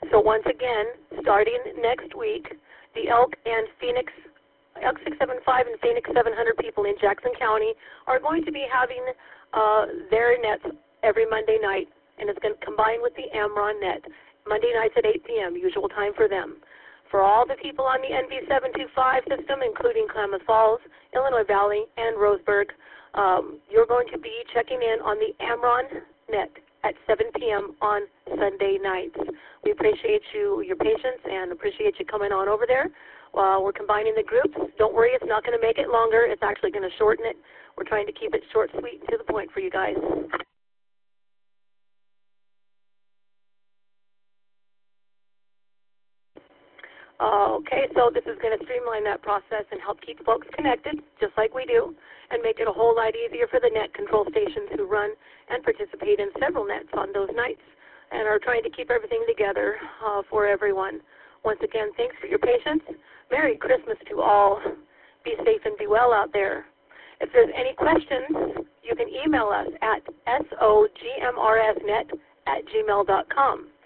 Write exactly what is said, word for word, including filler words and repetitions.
So once again, starting next week, the Elk and Phoenix, Elk six seven five and Phoenix seven hundred people in Jackson County are going to be having uh, their nets every Monday night, and it's going to combine with the Amron net. Monday nights at eight p m, usual time for them. For all the people on the N V seven two five system, including Klamath Falls, Illinois Valley, and Roseburg, um, you're going to be checking in on the Amron net at seven p m on Sunday nights. We appreciate you, your patience, and appreciate you coming on over there. Uh, we're combining the groups. Don't worry, it's not going to make it longer. It's actually going to shorten it. We're trying to keep it short, sweet, and to the point for you guys. Uh, okay, so this is going to streamline that process and help keep folks connected, just like we do, and make it a whole lot easier for the net control stations who run and participate in several nets on those nights and are trying to keep everything together uh, for everyone. Once again, thanks for your patience. Merry Christmas to all. Be safe and be well out there. If there's any questions, you can email us at S O G M R S net at gmail dot com.